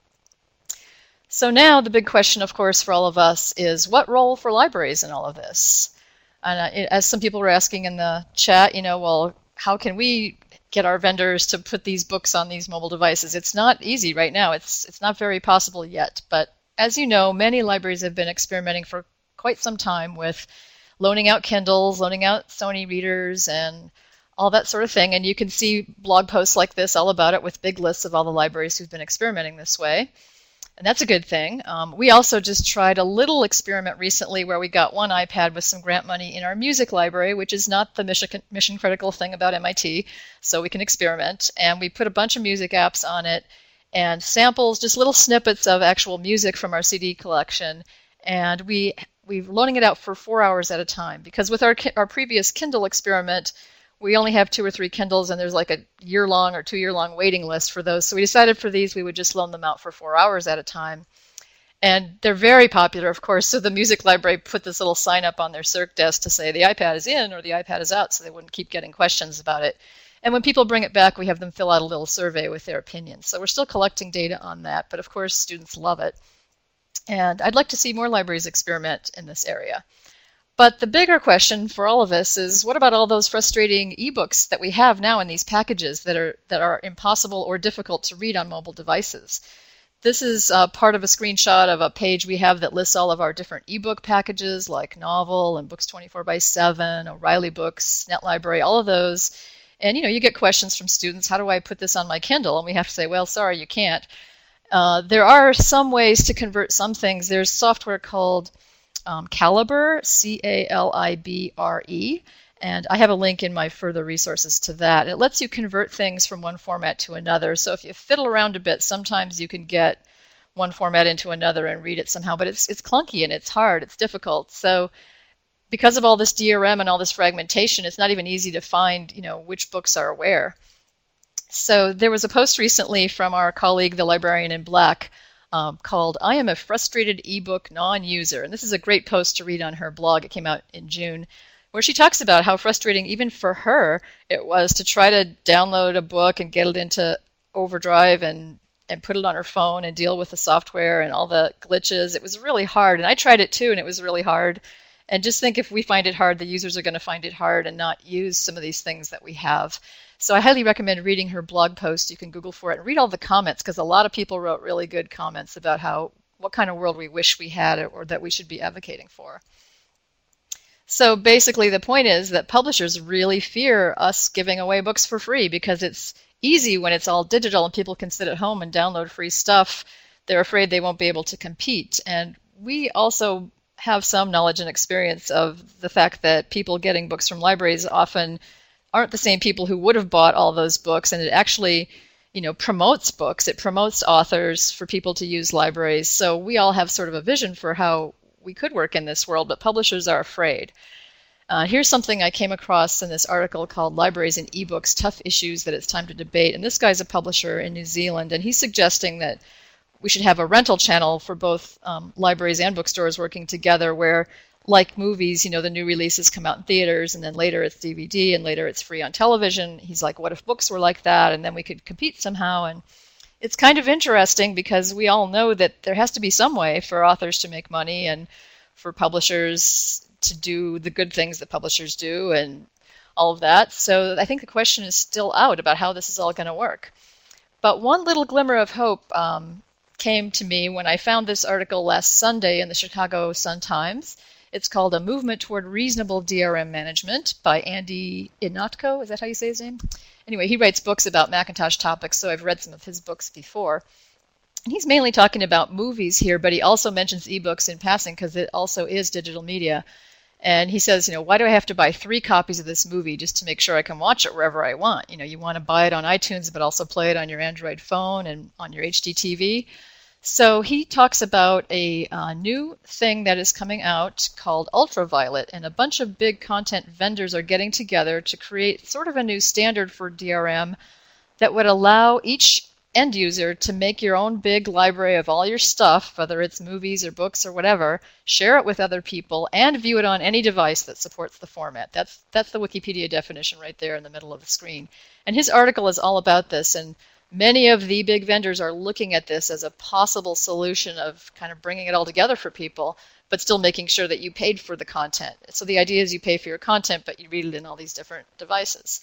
So now the big question, of course, for all of us is what role for libraries in all of this? And uh, as some people were asking in the chat, you know, well, how can we get our vendors to put these books on these mobile devices? It's not easy right now. It's, it's not very possible yet, but as you know, many libraries have been experimenting for quite some time with loaning out Kindles, loaning out Sony readers, and all that sort of thing. And you can see blog posts like this all about it with big lists of all the libraries who've been experimenting this way. And that's a good thing. Um, we also just tried a little experiment recently where we got one iPad with some grant money in our music library, which is not the mission, mission critical thing about M I T, so we can experiment. And we put a bunch of music apps on it and samples, just little snippets of actual music from our C D collection, and we we're loaning it out for four hours at a time, because with our our previous Kindle experiment, we only have two or three Kindles, and there's like a year-long or two-year-long waiting list for those. So we decided for these we would just loan them out for four hours at a time, and they're very popular, of course. So the music library put this little sign up on their circ desk to say the iPad is in or the iPad is out, so they wouldn't keep getting questions about it. And when people bring it back, we have them fill out a little survey with their opinions. So we're still collecting data on that, but of course students love it. And I'd like to see more libraries experiment in this area. But the bigger question for all of us is, what about all those frustrating ebooks that we have now in these packages that are, that are impossible or difficult to read on mobile devices? This is uh, part of a screenshot of a page we have that lists all of our different ebook packages like Novel and Books twenty-four by seven, O'Reilly Books, NetLibrary, all of those. And you know, you get questions from students, how do I put this on my Kindle? And we have to say, well, sorry, you can't. Uh, there are some ways to convert some things. There's software called um, Calibre, C A L I B R E, and I have a link in my further resources to that. It lets you convert things from one format to another. So if you fiddle around a bit, sometimes you can get one format into another and read it somehow, but it's it's clunky and it's hard, it's difficult. So because of all this D R M and all this fragmentation, it's not even easy to find, you know, which books are where. So there was a post recently from our colleague, the librarian in black, um, called I Am a Frustrated eBook Non-User. And this is a great post to read on her blog. It came out in June, where she talks about how frustrating even for her it was to try to download a book and get it into Overdrive and, and put it on her phone and deal with the software and all the glitches. It was really hard. And I tried it too, and it was really hard. And just think, if we find it hard, the users are going to find it hard and not use some of these things that we have. So I highly recommend reading her blog post. You can Google for it and read all the comments, because a lot of people wrote really good comments about how what kind of world we wish we had or that we should be advocating for. So basically the point is that publishers really fear us giving away books for free, because it's easy when it's all digital and people can sit at home and download free stuff. They're afraid they won't be able to compete. And we also have some knowledge and experience of the fact that people getting books from libraries often aren't the same people who would have bought all those books, and it actually, you know, promotes books. It promotes authors for people to use libraries. So we all have sort of a vision for how we could work in this world, but publishers are afraid. Uh, here's something I came across in this article called Libraries and eBooks, Tough Issues That It's Time to Debate. And this guy's a publisher in New Zealand, and he's suggesting that we should have a rental channel for both um, libraries and bookstores working together, where, like movies, you know, the new releases come out in theaters, and then later it's D V D, and later it's free on television. He's like, what if books were like that? And then we could compete somehow. And it's kind of interesting, because we all know that there has to be some way for authors to make money and for publishers to do the good things that publishers do and all of that. So I think the question is still out about how this is all going to work. But one little glimmer of hope um, came to me when I found this article last Sunday in the Chicago Sun-Times. It's called A Movement Toward Reasonable D R M Management by Andy Ihnatko. Is that how you say his name? Anyway, he writes books about Macintosh topics, so I've read some of his books before. And he's mainly talking about movies here, but he also mentions ebooks in passing, because it also is digital media. And he says, you know, why do I have to buy three copies of this movie just to make sure I can watch it wherever I want? You know, you want to buy it on iTunes, but also play it on your Android phone and on your H D T V. So he talks about a uh, new thing that is coming out called Ultraviolet, and a bunch of big content vendors are getting together to create sort of a new standard for D R M that would allow each end user to make your own big library of all your stuff, whether it's movies or books or whatever, share it with other people, and view it on any device that supports the format. That's, that's the Wikipedia definition right there in the middle of the screen. And his article is all about this, and many of the big vendors are looking at this as a possible solution of kind of bringing it all together for people, but still making sure that you paid for the content. So the idea is you pay for your content, but you read it in all these different devices.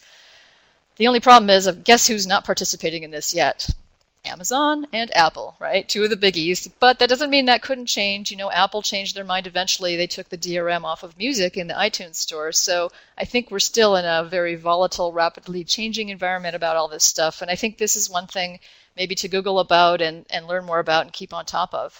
The only problem is, guess who's not participating in this yet? Amazon and Apple, right? Two of the biggies. But that doesn't mean that couldn't change. You know, Apple changed their mind eventually. They took the D R M off of music in the iTunes store. So I think we're still in a very volatile, rapidly changing environment about all this stuff. And I think this is one thing maybe to Google about and, and learn more about and keep on top of.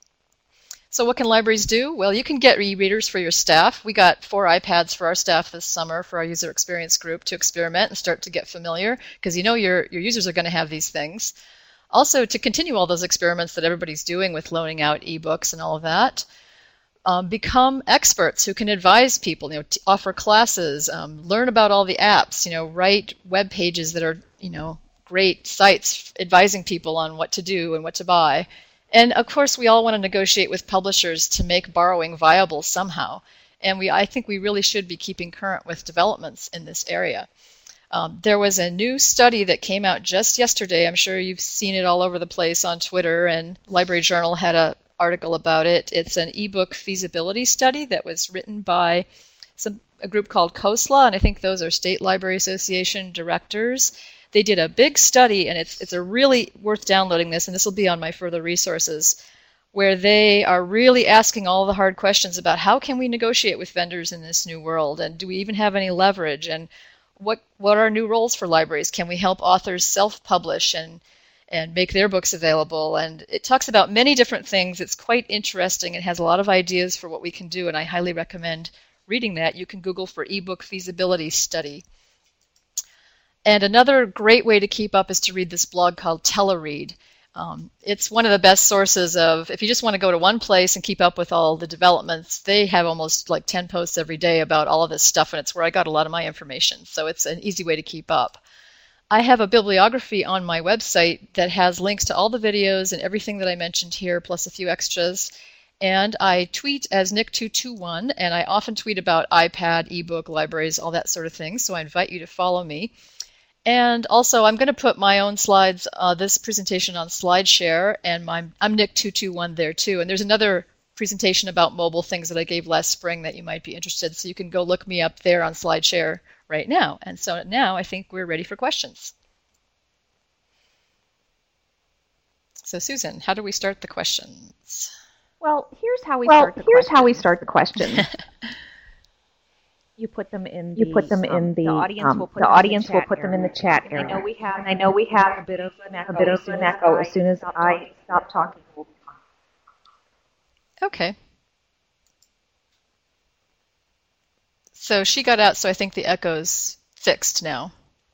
So what can libraries do? Well, you can get e-readers for your staff. We got four iPads for our staff this summer for our user experience group to experiment and start to get familiar, because you know your, your users are going to have these things. Also, to continue all those experiments that everybody's doing with loaning out ebooks and all of that, um, become experts who can advise people, you know, t- offer classes, um, learn about all the apps, you know, write web pages that are, you know, great sites advising people on what to do and what to buy. And of course, we all want to negotiate with publishers to make borrowing viable somehow. And we, I think we really should be keeping current with developments in this area. Um, there was a new study that came out just yesterday. I'm sure you've seen it all over the place on Twitter, and Library Journal had an article about it. It's an ebook feasibility study that was written by some, a group called COSLA, and I think those are State Library Association directors. They did a big study, and it's it's a really worth downloading this, and this will be on my further resources, where they are really asking all the hard questions about how can we negotiate with vendors in this new world, and do we even have any leverage, and what what are new roles for libraries? Can we help authors self-publish and and make their books available? And it talks about many different things. It's quite interesting. It has a lot of ideas for what we can do, and I highly recommend reading that. You can Google for ebook feasibility study. And another great way to keep up is to read this blog called Teleread. Um, it's one of the best sources of, if you just want to go to one place and keep up with all the developments, they have almost like ten posts every day about all of this stuff, and it's where I got a lot of my information. So it's an easy way to keep up. I have a bibliography on my website that has links to all the videos and everything that I mentioned here, plus a few extras. And I tweet as Nick two two one, and I often tweet about iPad, ebook, libraries, all that sort of thing. So I invite you to follow me. And also, I'm going to put my own slides, uh, this presentation on SlideShare, and my, I'm Nick two two one there too. And there's another presentation about mobile things that I gave last spring that you might be interested in. So you can go look me up there on SlideShare right now. And so now I think we're ready for questions. So Susan, how do we start the questions? Well, here's how we well, start the here's questions. how we start the questions. You put them in the, You put them um, in the, the audience um, will put the them audience in the will chat put them in area. the chat And I area. know we have And I know we have a bit of an echo. a bit of as soon an as echo. I As soon as stop I talking. stop talking, we'll be fine. Okay. So she got out, so I think the echo's fixed now.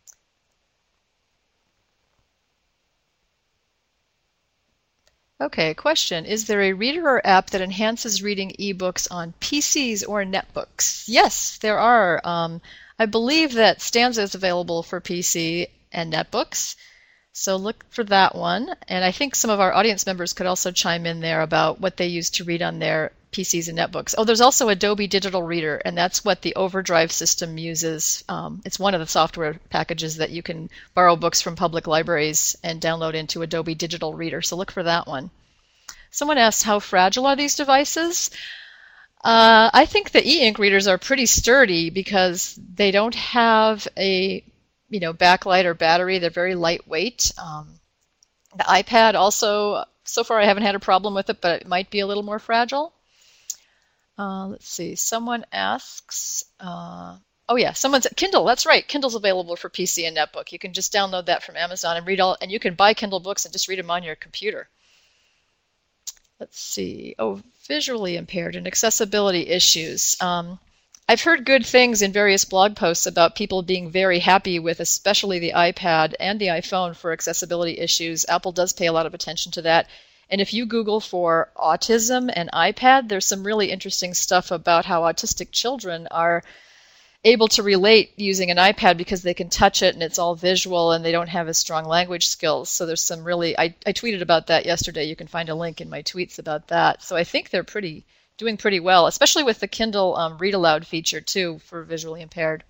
Okay, question. Is there a reader or app that enhances reading ebooks on P Cs or netbooks? Yes, there are. Um, I believe that Stanza is available for P C and netbooks, so look for that one. And I think some of our audience members could also chime in there about what they use to read on their P Cs and netbooks. Oh, there's also Adobe Digital Reader, and that's what the Overdrive system uses. Um, it's one of the software packages that you can borrow books from public libraries and download into Adobe Digital Reader, so look for that one. Someone asked, how fragile are these devices? Uh, I think the e-ink readers are pretty sturdy because they don't have a you know, backlight or battery. They're very lightweight. Um, the iPad also, so far I haven't had a problem with it, but it might be a little more fragile. Uh, let's see, someone asks, uh, oh yeah, someone's Kindle, that's right, Kindle's available for P C and netbook. You can just download that from Amazon and read all, and you can buy Kindle books and just read them on your computer. Let's see, oh, visually impaired and accessibility issues. Um, I've heard good things in various blog posts about people being very happy with especially the iPad and the iPhone for accessibility issues. Apple does pay a lot of attention to that. And if you Google for autism and iPad, there's some really interesting stuff about how autistic children are able to relate using an iPad because they can touch it and it's all visual and they don't have as strong language skills. So there's some really, I, I tweeted about that yesterday. You can find a link in my tweets about that. So I think they're pretty doing pretty well, especially with the Kindle um, Read Aloud feature too for visually impaired.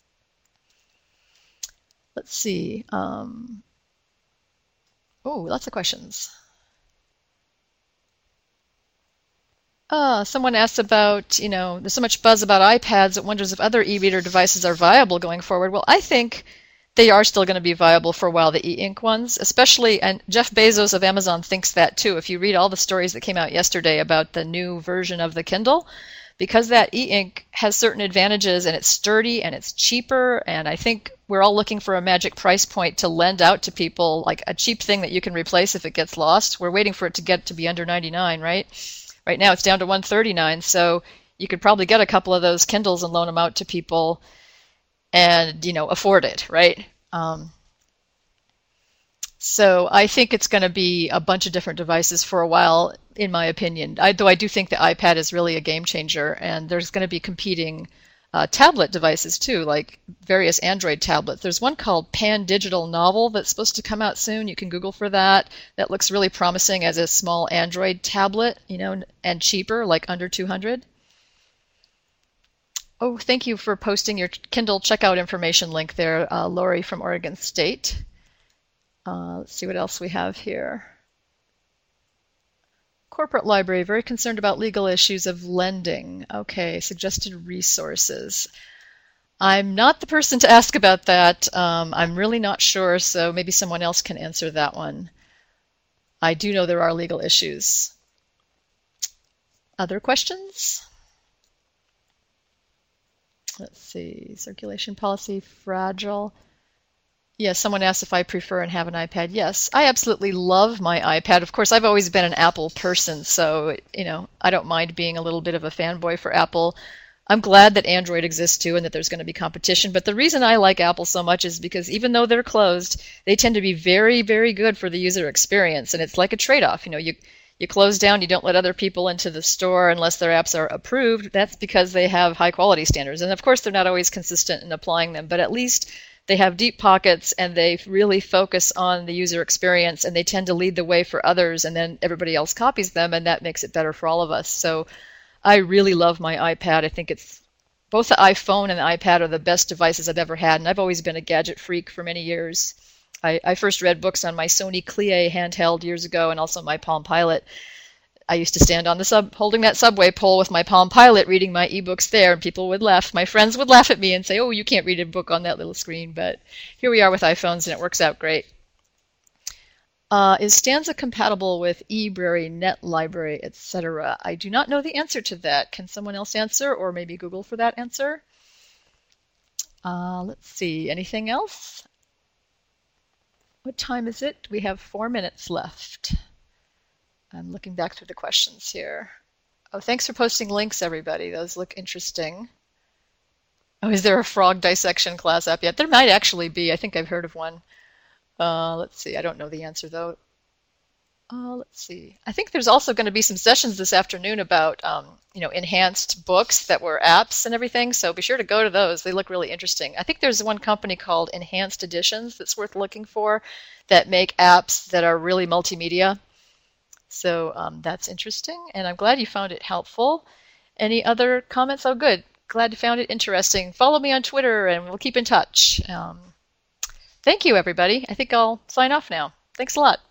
Let's see. Um, oh, lots of questions. Uh, someone asked about, you know, there's so much buzz about iPads, it wonders if other e-reader devices are viable going forward. Well, I think they are still going to be viable for a while, the e-ink ones, especially, and Jeff Bezos of Amazon thinks that too. If you read all the stories that came out yesterday about the new version of the Kindle, because that e-ink has certain advantages and it's sturdy and it's cheaper, and I think we're all looking for a magic price point to lend out to people, like a cheap thing that you can replace if it gets lost. We're waiting for it to get to be under ninety-nine, right? Right now it's down to one thirty-nine, so you could probably get a couple of those Kindles and loan them out to people and, you know, afford it, right? Um, so I think it's going to be a bunch of different devices for a while, in my opinion, I, though I do think the iPad is really a game changer, and there's going to be competing uh, tablet devices too, like various Android tablets. There's one called Pan Digital Novel that's supposed to come out soon. You can Google for that. That looks really promising as a small Android tablet, you know, and cheaper, like under two hundred. Oh, thank you for posting your Kindle checkout information link there, uh, Lori from Oregon State. Uh, let's see what else we have here. Corporate library, very concerned about legal issues of lending. Okay, suggested resources. I'm not the person to ask about that. Um, I'm really not sure, so maybe someone else can answer that one. I do know there are legal issues. Other questions? Let's see, circulation policy, fragile. Yes, someone asked if I prefer and have an iPad. Yes, I absolutely love my iPad. Of course, I've always been an Apple person, so you know I don't mind being a little bit of a fanboy for Apple. I'm glad that Android exists too and that there's going to be competition. But the reason I like Apple so much is because even though they're closed, they tend to be very, very good for the user experience, and it's like a trade-off. You know, you you close down, you don't let other people into the store unless their apps are approved. That's because they have high quality standards, and of course they're not always consistent in applying them, but at least they have deep pockets and they really focus on the user experience, and they tend to lead the way for others, and then everybody else copies them, and that makes it better for all of us. So I really love my iPad. I think it's both the iPhone and the iPad are the best devices I've ever had, and I've always been a gadget freak for many years. I, I first read books on my Sony Clie handheld years ago, and also my Palm Pilot. I used to stand on the sub, holding that subway pole with my Palm Pilot, reading my ebooks there, and people would laugh. My friends would laugh at me and say, "Oh, you can't read a book on that little screen." But here we are with iPhones, and it works out great. Uh, is Stanza compatible with eBrary, NetLibrary, et cetera? I do not know the answer to that. Can someone else answer, or maybe Google for that answer? Uh, let's see. Anything else? What time is it? We have four minutes left. I'm looking back through the questions here. Oh, thanks for posting links, everybody. Those look interesting. Oh, is there a frog dissection class app yet? There might actually be. I think I've heard of one. Uh, let's see. I don't know the answer, though. Uh, let's see. I think there's also going to be some sessions this afternoon about, um, you know, enhanced books that were apps and everything. So be sure to go to those. They look really interesting. I think there's one company called Enhanced Editions that's worth looking for that make apps that are really multimedia. So um, that's interesting, and I'm glad you found it helpful. Any other comments? Oh, good. Glad you found it interesting. Follow me on Twitter, and we'll keep in touch. Um, thank you, everybody. I think I'll sign off now. Thanks a lot.